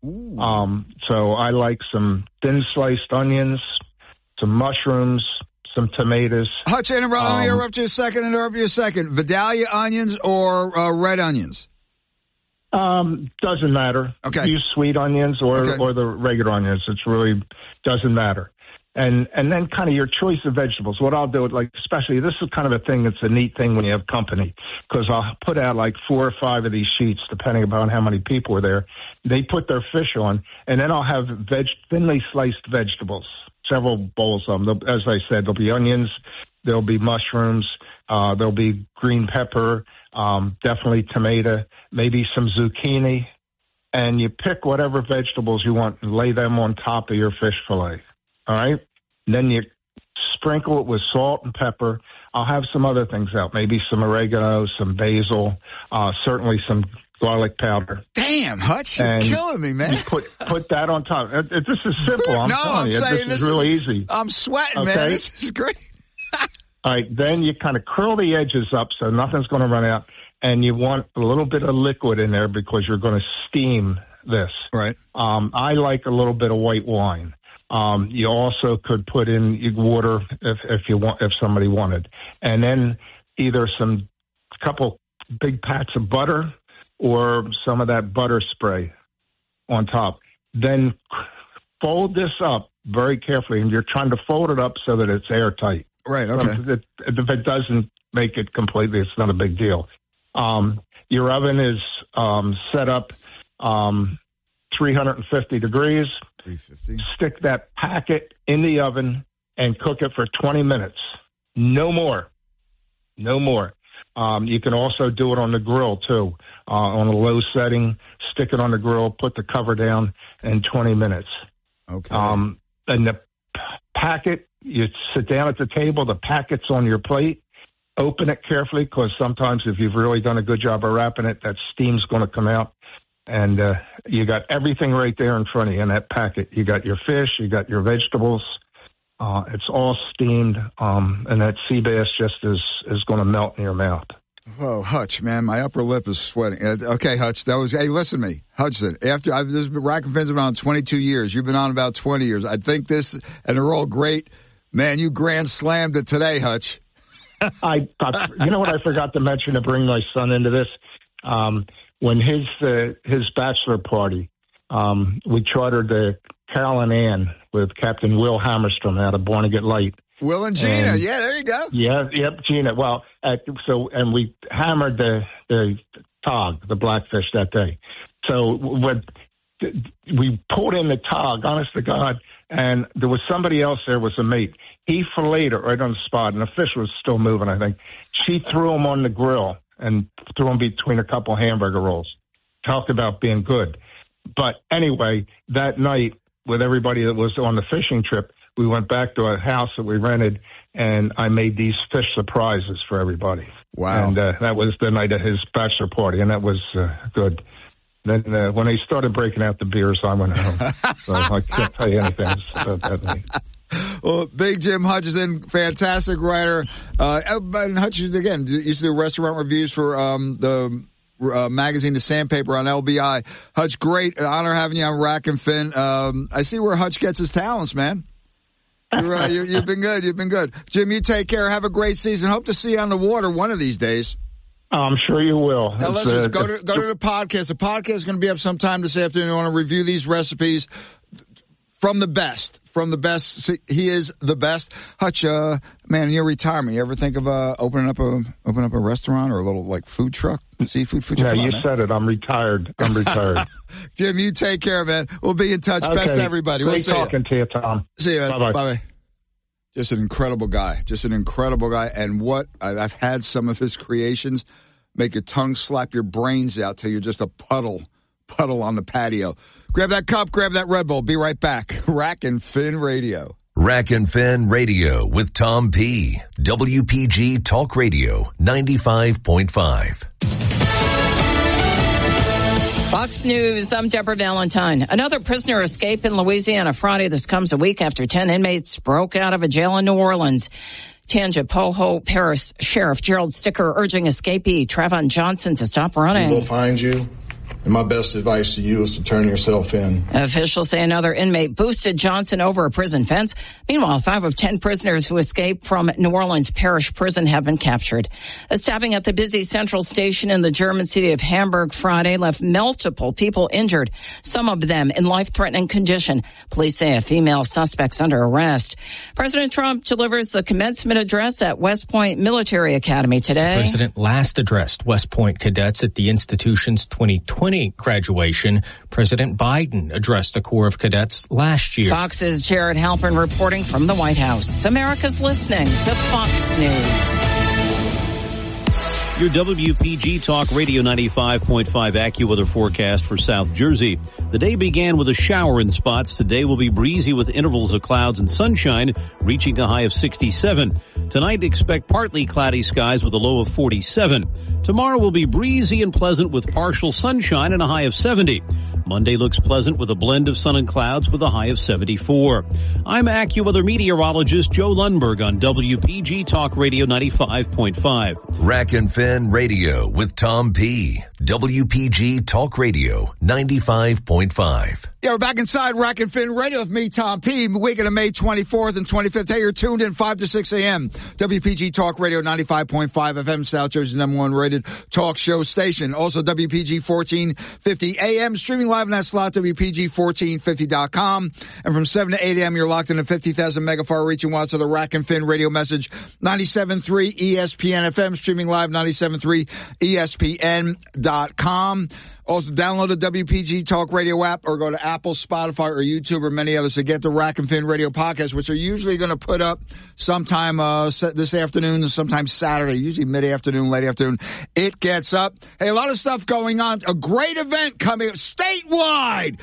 So I like some thin sliced onions, some mushrooms, some tomatoes. Hutch, let me interrupt you a second. Vidalia onions or red onions? Doesn't matter. Okay. Use sweet onions or the regular onions. It really doesn't matter. And then kind of your choice of vegetables. What I'll do, especially, this is kind of a thing that's a neat thing when you have company, because I'll put out like 4 or 5 of these sheets, depending upon how many people are there. They put their fish on, and then I'll have thinly sliced vegetables, several bowls of them. As I said, there'll be onions, there'll be mushrooms, there'll be green pepper, definitely tomato, maybe some zucchini, and you pick whatever vegetables you want and lay them on top of your fish fillet. All right? And then you sprinkle it with salt and pepper. I'll have some other things out, maybe some oregano, some basil, certainly some garlic powder. Damn, Hutch, you're killing me, man. Put that on top. This is simple. I'm telling you. This is really easy. I'm sweating, man. This is great. All right, then you kind of curl the edges up so nothing's going to run out, and you want a little bit of liquid in there because you're going to steam this. Right. I like a little bit of white wine. You also could put in water if somebody wanted, and then either a couple big pats of butter or some of that butter spray on top. Then fold this up very carefully, and you're trying to fold it up so that it's airtight. Right. Okay. If it doesn't make it completely. It's not a big deal. Your oven is set up 350 degrees. 350. Stick that packet in the oven and cook it for 20 minutes. No more. No more. You can also do it on the grill, too, on a low setting. Stick it on the grill, put the cover down, in 20 minutes. Okay. And the packet, you sit down at the table, the packet's on your plate. Open it carefully, because sometimes if you've really done a good job of wrapping it, that steam's going to come out. And you got everything right there in front of you in that packet. You got your fish, you got your vegetables. It's all steamed, and that sea bass just is going to melt in your mouth. Oh, Hutch, man, my upper lip is sweating. Okay, Hutch, hey, listen to me. Hudson, this has been Rack and Fin's been on 22 years. You've been on about 20 years. I think this, and they're all great. Man, you grand slammed it today, Hutch. You know what I forgot to mention to bring my son into this? When his bachelor party, we chartered the Carol and Ann with Captain Will Hammerstrom out of Born to Get Light. Will and Gina, yeah, there you go. Yeah, yep, Gina. Well, and we hammered the tog, the blackfish that day. So we pulled in the tog, honest to God, and there was somebody else there, was a mate. He filleted it right on the spot, and the fish was still moving, I think. She threw him on the grill and threw him between a couple hamburger rolls. Talked about being good. But anyway, that night, with everybody that was on the fishing trip, we went back to a house that we rented, and I made these fish surprises for everybody. Wow. And that was the night of his bachelor party, and that was good. Then when they started breaking out the beers, I went home. So I can't tell you anything about that night. Well, Big Jim Hutchison, fantastic writer. And Hutchison, again, used to do restaurant reviews for the magazine, The Sandpaper, on LBI. Hutch, great honor having you on Rack and Fin. I see where Hutch gets his talents, man. You've been good. You've been good. Jim, you take care. Have a great season. Hope to see you on the water one of these days. I'm sure you will. Now, listen, go to the podcast. The podcast is going to be up sometime this afternoon. I want to review these recipes from the best. From the best. See, he is the best. Hutch, man, in your retirement, you ever think of opening up a restaurant or a little like food truck, seafood food truck? Yeah, you said it. I'm retired. Jim, you take care, man. We'll be in touch. Okay. Best to everybody. Great talking to you, Tom. See you, man. Bye-bye. Bye-bye. Just an incredible guy. And what I've had some of his creations make your tongue slap your brains out till you're just a puddle on the patio. Grab that cup, grab that Red Bull. Be right back. Rack and Fin Radio. Rack and Fin Radio with Tom P. WPG Talk Radio 95.5. Fox News, I'm Deborah Valentine. Another prisoner escaped in Louisiana Friday. This comes a week after 10 inmates broke out of a jail in New Orleans. Tangipahoa Parish Sheriff Gerald Sticker urging escapee Trayvon Johnson to stop running. We'll find you. And my best advice to you is to turn yourself in. Officials say another inmate boosted Johnson over a prison fence. Meanwhile, 5 of 10 prisoners who escaped from New Orleans Parish Prison have been captured. A stabbing at the busy Central Station in the German city of Hamburg Friday left multiple people injured, some of them in life-threatening condition. Police say a female suspect's under arrest. President Trump delivers the commencement address at West Point Military Academy today. The president last addressed West Point cadets at the institution's 2020 graduation. President Biden addressed the Corps of Cadets last year. Fox's Jared Halpern reporting from the White House. America's listening to Fox News. Your WPG Talk Radio 95.5 AccuWeather forecast for South Jersey. The day began with a shower in spots. Today will be breezy with intervals of clouds and sunshine, reaching a high of 67. Tonight, expect partly cloudy skies with a low of 47. Tomorrow will be breezy and pleasant with partial sunshine and a high of 70. Monday looks pleasant with a blend of sun and clouds with a high of 74. I'm AccuWeather meteorologist Joe Lundberg on WPG Talk Radio 95.5. Rack and Fin Radio with Tom P. WPG Talk Radio 95.5. Yeah, we're back inside Rack and Fin Radio with me, Tom P. Weekend of May 24th and 25th. Hey, you're tuned in 5 to 6 a.m. WPG Talk Radio 95.5 FM, South Jersey's #1 rated talk show station. Also, WPG 1450 AM, streaming live in that slot, WPG1450.com. And from 7 to 8 a.m., you're locked in at 50,000 megafar reaching watts of the Rack and Fin radio message. 97.3 ESPN FM, streaming live, 97.3 ESPN.com. Also, download the WPG Talk Radio app or go to Apple, Spotify, or YouTube or many others to get the Rack and Fin Radio podcast, which are usually going to put up sometime this afternoon and sometime Saturday, usually mid-afternoon, late afternoon. It gets up. Hey, a lot of stuff going on. A great event coming up statewide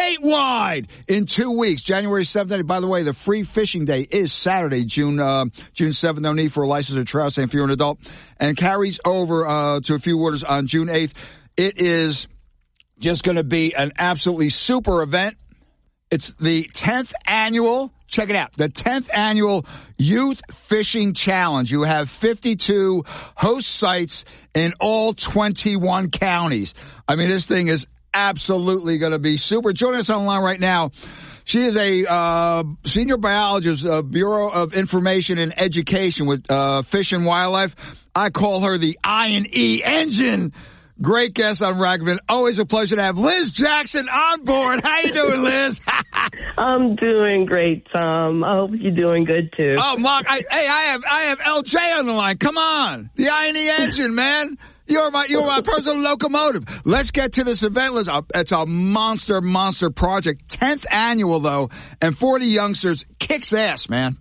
in 2 weeks, January 7th. By the way, the free fishing day is Saturday, June 7th. No need for a license or trout saying if you're an adult, and carries over to a few waters on June 8th. It is just going to be an absolutely super event. It's the 10th annual, check it out, the 10th annual Youth Fishing Challenge. You have 52 host sites in all 21 counties. I mean, this thing is absolutely going to be super. Joining us on the line right now, she is a senior biologist, Bureau of Information and Education with Fish and Wildlife. I call her the I&E engine. Great guest on Rack and Fin. Always a pleasure to have Liz Jackson on board. How you doing, Liz? I'm doing great, Tom. I hope you're doing good too. Oh, Mark, I have LJ on the line. Come on, the I&E engine, man. You're my personal locomotive. Let's get to this event, Liz. It's a monster project. 10th annual though, and 40 youngsters. Kicks ass, man.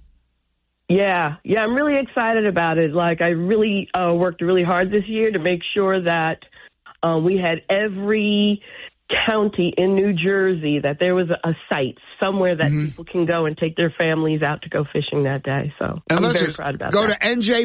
Yeah, I'm really excited about it. Like, I really worked really hard this year to make sure that we had every county in New Jersey that there was a site somewhere that people can go and take their families out to go fishing that day. So I'm very proud about that. Go to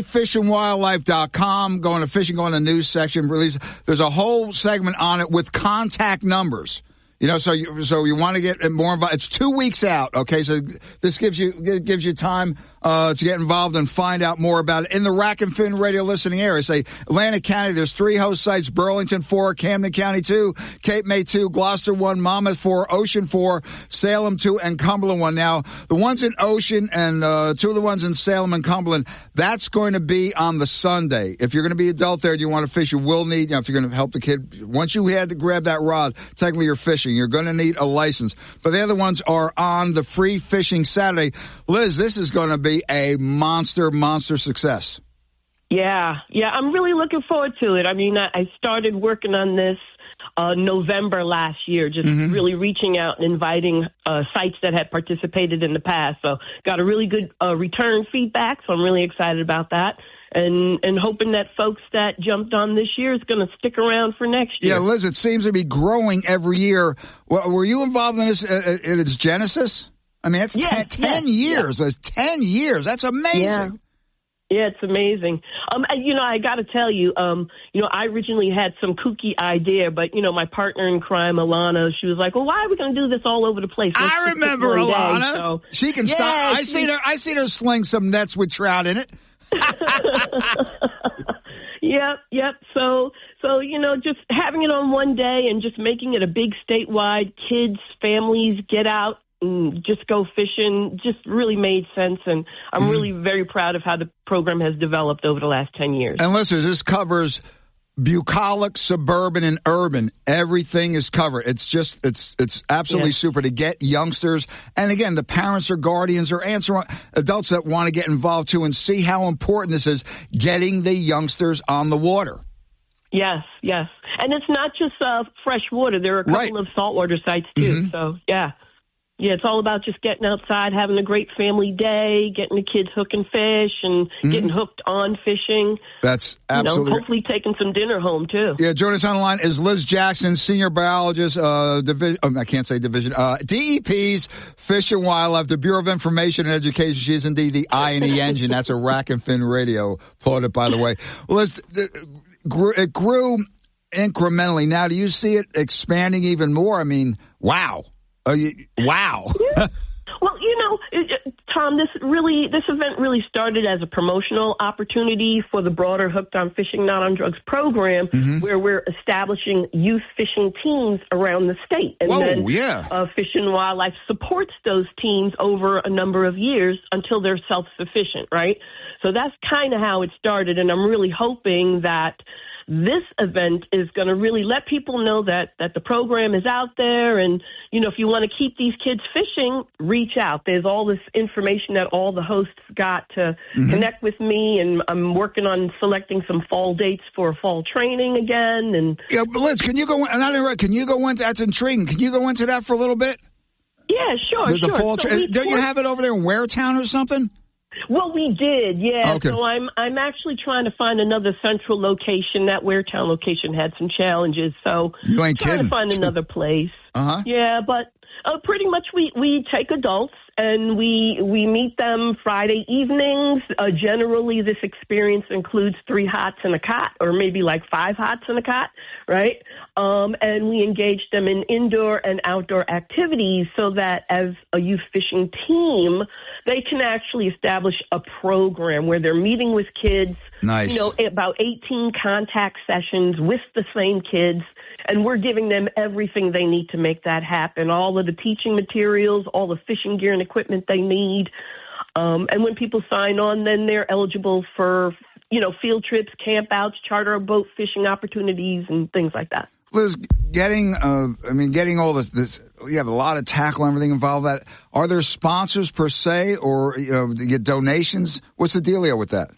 njfishandwildlife.com, go into fishing, go in the news section. There's a whole segment on it with contact numbers. You know, so you want to get more involved. It's 2 weeks out, okay? So this gives you time to get involved and find out more about it in the Rack and Fin radio listening area. Say Atlantic County, there's 3 host sites: Burlington 4, Camden County 2, Cape May 2, Gloucester 1, Monmouth 4, Ocean 4, Salem 2, and Cumberland 1. Now, the ones in Ocean and 2 of the ones in Salem and Cumberland, that's going to be on the Sunday. If you're going to be adult there and you want to fish, you will need, if you're going to help the kid, once you had to grab that rod, technically you're fishing. You're going to need a license. But the other ones are on the free fishing Saturday. Liz, this is going to be a monster success. Yeah, I'm really looking forward to it. I mean, I started working on this November last year, just really reaching out and inviting sites that had participated in the past. So got a really good return feedback, so I'm really excited about that. And hoping that folks that jumped on this year is going to stick around for next year. Yeah, Liz, it seems to be growing every year. Were you involved in this in its genesis? I mean, it's 10 years. That's 10 years. That's amazing. Yeah, it's amazing. I got to tell you, I originally had some kooky idea, but, my partner in crime, Alana, she was like, well, why are we going to do this all over the place? I remember Alana. So, she can stop. I seen her sling some nets with trout in it. Yep. So, just having it on one day and just making it a big statewide, kids, families get out and just go fishing just really made sense. And I'm really very proud of how the program has developed over the last 10 years. And listeners, this covers bucolic, suburban, and urban. Everything is covered. It's absolutely super to get youngsters. And again, the parents or guardians or aunts or adults that want to get involved too and see how important this is, getting the youngsters on the water. Yes. And it's not just fresh water. There are a couple of saltwater sites too. So, yeah. Yeah, it's all about just getting outside, having a great family day, getting the kids hooking fish and getting hooked on fishing. That's absolutely. Hopefully taking some dinner home, too. Yeah, joining us on the line is Liz Jackson, senior biologist, DEP's Fish and Wildlife, the Bureau of Information and Education. She is indeed the I&E engine. That's a Rack and Fin radio. Applauded, by the way. Well, Liz, it grew incrementally. Now, do you see it expanding even more? I mean, wow. Wow. Well, Tom, this event really started as a promotional opportunity for the broader Hooked on Fishing, Not on Drugs program, where we're establishing youth fishing teams around the state. And Fish and Wildlife supports those teams over a number of years until they're self-sufficient, right? So that's kind of how it started, and I'm really hoping that this event is going to really let people know that the program is out there. And, if you want to keep these kids fishing, reach out. There's all this information that all the hosts got to connect with me. And I'm working on selecting some fall dates for fall training again. And but Liz, can you go into, that's intriguing. Can you go into that for a little bit? Yeah, sure. The fall don't you have it over there in Waretown or something? Well, we did, yeah. Okay. So I'm actually trying to find another central location. That Waretown location had some challenges, so you ain't trying kidding. to find another place. Yeah, but pretty much we take adults and we meet them Friday evenings. Generally, this experience includes 3 hots and a cot, or maybe like 5 hots and a cot, right? And we engage them in indoor and outdoor activities so that as a youth fishing team, they can actually establish a program where they're meeting with kids. Nice. About 18 contact sessions with the same kids, and we're giving them everything they need to make that happen. All of the teaching materials, all the fishing gear and equipment they need. And when people sign on, then they're eligible for, field trips, camp outs, charter boat fishing opportunities, and things like that. Liz, getting all this, you have a lot of tackle and everything involved. That are there sponsors per se, or do you get donations? What's the dealio with that?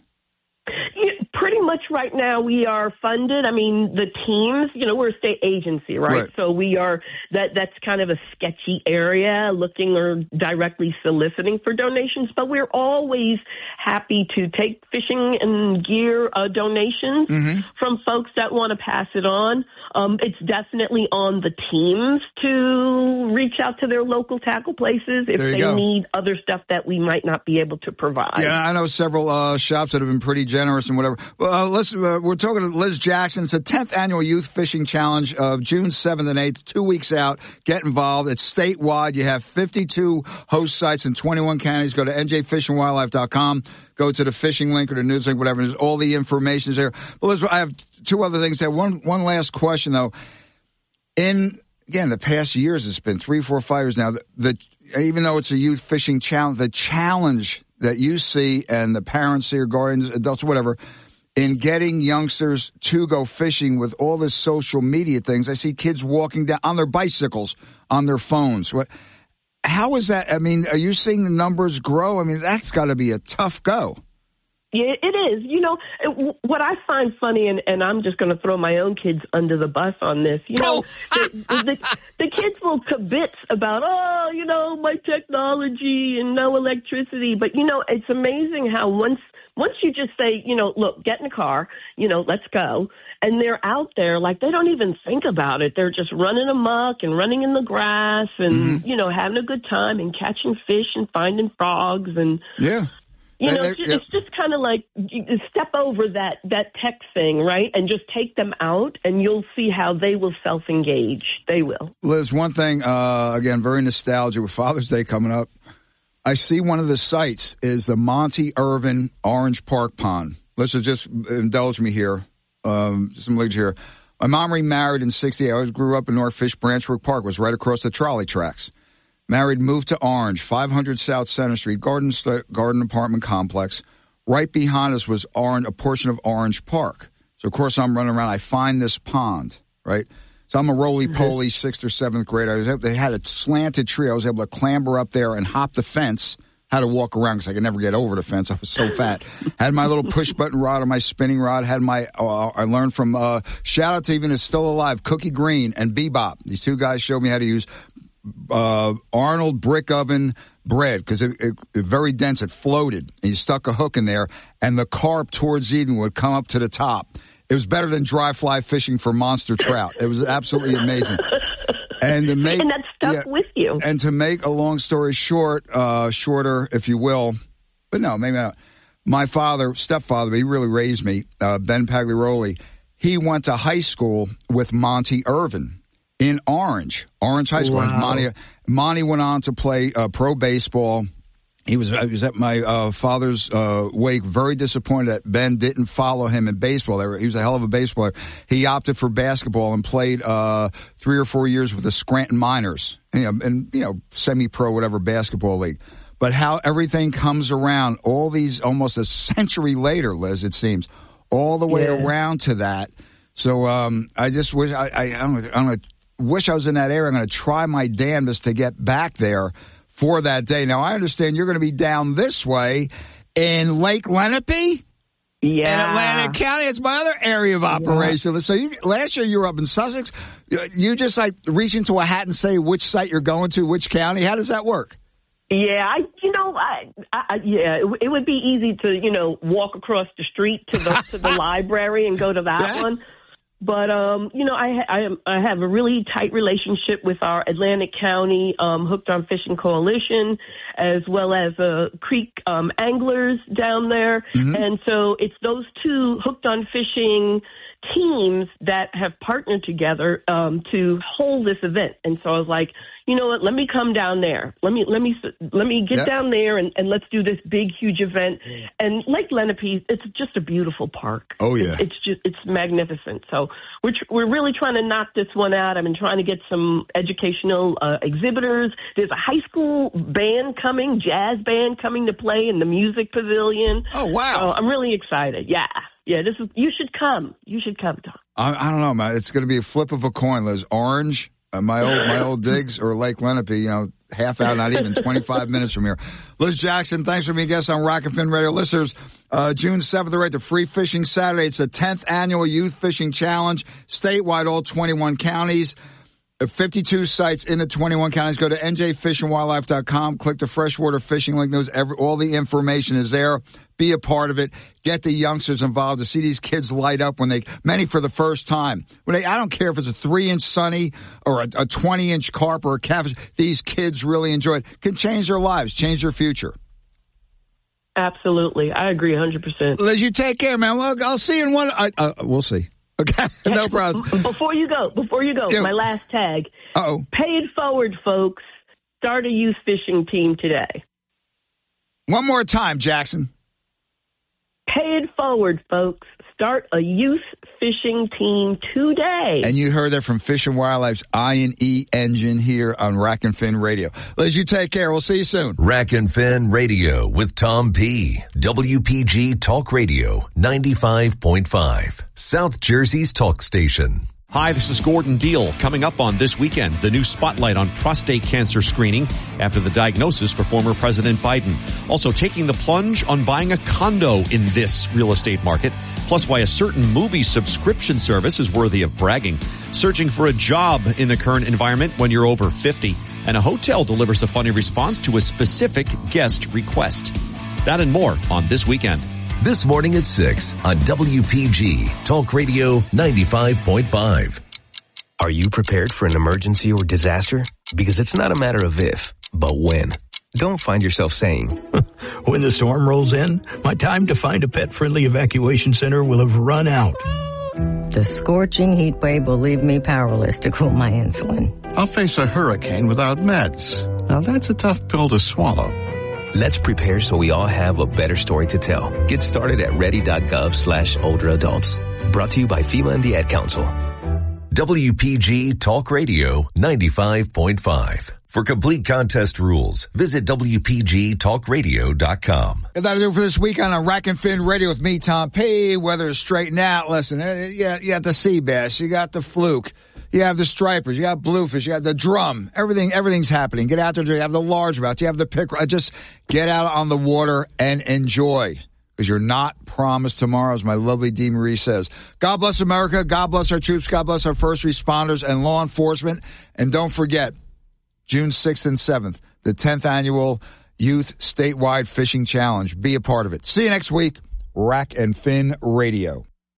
Pretty much right now we are funded. I mean, the teams, we're a state agency, right? So we are, that's kind of a sketchy area, looking or directly soliciting for donations, but we're always happy to take fishing and gear donations from folks that want to pass it on. It's definitely on the teams to reach out to their local tackle places if they need other stuff that we might not be able to provide. Yeah, I know several shops that have been pretty generous and whatever. Well, we're talking to Liz Jackson. It's the 10th annual Youth Fishing Challenge of June 7th and 8th, 2 weeks out. Get involved. It's statewide. You have 52 host sites in 21 counties. Go to njfishandwildlife.com. Go to the fishing link or the news link, whatever. There's all the information there. But Liz, I have 2 other things there. One last question, though. The past years, it's been 3, 4, 5 years now. Even though it's a youth fishing challenge, the challenge that you see and the parents see or guardians, adults, whatever, in getting youngsters to go fishing with all the social media things. I see kids walking down on their bicycles, on their phones. How is that? I mean, are you seeing the numbers grow? I mean, that's got to be a tough go. Yeah, it is. What I find funny, and I'm just going to throw my own kids under the bus on this. The kids will kibitz about, my technology and no electricity. But, it's amazing how once you just say, look, get in the car, let's go. And they're out there like they don't even think about it. They're just running amok and running in the grass and, having a good time and catching fish and finding frogs. And, it's just kind of like you step over that tech thing, right? And just take them out and you'll see how they will self-engage. They will. Liz, one thing, again, very nostalgic with Father's Day coming up. I see one of the sites is the Monty Irvin Orange Park Pond. Let's just indulge me here. Some leads here. My mom remarried in 1960. I always grew up in North Fish. Branchwood Park was right across the trolley tracks. Married, moved to Orange, 500 South Center Street, garden apartment complex. Right behind us was a portion of Orange Park. So, of course, I'm running around. I find this pond, right? So I'm a roly-poly 6th or 7th grader. They had a slanted tree. I was able to clamber up there and hop the fence. Had to walk around because I could never get over the fence. I was so fat. Had my little push-button rod or my spinning rod. Had my, I learned from, shout out to even it's still alive, Cookie Green and Bebop. These 2 guys showed me how to use Arnold brick oven bread because it very dense. It floated, and you stuck a hook in there, and the carp towards evening would come up to the top. It was better than dry fly fishing for monster trout. It was absolutely amazing. And that stuck with you. And to make a long story short, shorter, if you will, but no, maybe not. My stepfather, he really raised me, Ben Pagliaroli. He went to high school with Monty Irvin in Orange High School. Wow. Monty went on to play pro baseball. He was at my father's wake, very disappointed that Ben didn't follow him in baseball. He was a hell of a baseballer. He opted for basketball and played 3 or 4 years with the Scranton Miners, semi-pro, whatever, basketball league. But how everything comes around, all these, almost a century later, Liz, it seems, all the way around to that. So I just wish I wish I was in that area. I'm going to try my damnedest to get back there for that day. Now, I understand you're going to be down this way in Lake Lenape? In Atlantic County. It's my other area of operation. Yeah. So last year you were up in Sussex. You just reach into a hat and say which site you're going to, which county. How does that work? Yeah, it would be easy to, walk across the street to the library and go to that one. But, I have a really tight relationship with our Atlantic County Hooked on Fishing Coalition, as well as Creek anglers down there. Mm-hmm. And so it's those two Hooked on Fishing teams that have partnered together to hold this event. And so I was like, you know what, let me come down there. Let me get down there and let's do this big, huge event. And Lake Lenape, it's just a beautiful park. Oh, yeah. It's magnificent. So we're really trying to knock this one out. I've been trying to get some educational exhibitors. There's a high school band coming, jazz band coming to play in the music pavilion. Oh, wow. So I'm really excited. Yeah. Yeah, you should come. You should come, Tom. I don't know, man. It's going to be a flip of a coin, Liz. Orange, my old digs, or Lake Lenape, half hour, not even 25 minutes from here. Liz Jackson, thanks for being a guest on Rack and Fin Radio. Listeners, June 7th, right, the Free Fishing Saturday. It's the 10th annual Youth Fishing Challenge, statewide, all 21 counties. 52 sites in the 21 counties. Go to njfishandwildlife.com. Click the freshwater fishing link. All the information is there. Be a part of it. Get the youngsters involved to see these kids light up many for the first time. I don't care if it's a 3-inch sunny or a 20-inch carp or a catfish. These kids really enjoy it. Can change their lives, change their future. Absolutely. I agree 100%. Liz, you take care, man. Well, I'll see you in one. We'll see. Okay, no problem. Before you go, my last tag. Uh-oh. Pay it forward, folks. Start a youth fishing team today. One more time, Jackson. Pay it forward, folks. Start a youth fishing team today. And you heard that from Fish and Wildlife's I&E engine here on Rack and Fin Radio. Liz, you take care. We'll see you soon. Rack and Fin Radio with Tom P. WPG Talk Radio 95.5. South Jersey's talk station. Hi, this is Gordon Deal. Coming up on this weekend, the new spotlight on prostate cancer screening after the diagnosis for former President Biden. Also taking the plunge on buying a condo in this real estate market. Plus why a certain movie subscription service is worthy of bragging. Searching for a job in the current environment when you're over 50. And a hotel delivers a funny response to a specific guest request. That and more on This Weekend. This morning at 6 on WPG Talk Radio 95.5. Are you prepared for an emergency or disaster? Because it's not a matter of if, but when. Don't find yourself saying, when the storm rolls in, my time to find a pet-friendly evacuation center will have run out. The scorching heat wave will leave me powerless to cool my insulin. I'll face a hurricane without meds. Now that's a tough pill to swallow. Let's prepare so we all have a better story to tell. Get started at ready.gov/older adults. Brought to you by FEMA and the Ad Council. WPG Talk Radio 95.5. For complete contest rules, visit WPGTalkRadio.com. And that'll do it for this week on Rack and Fin Radio with me, Tom P. Weather is straightened out. Listen, you got the sea bass, you got the fluke, you have the stripers, you got bluefish, you have the drum. Everything's happening. Get out there, you have the largemouth, you have the pickerel. Just get out on the water and enjoy. Because you're not promised tomorrow, as my lovely Dee Marie says. God bless America. God bless our troops. God bless our first responders and law enforcement. And don't forget, June 6th and 7th, the 10th annual Youth Statewide Fishing Challenge. Be a part of it. See you next week. Rack and Fin Radio.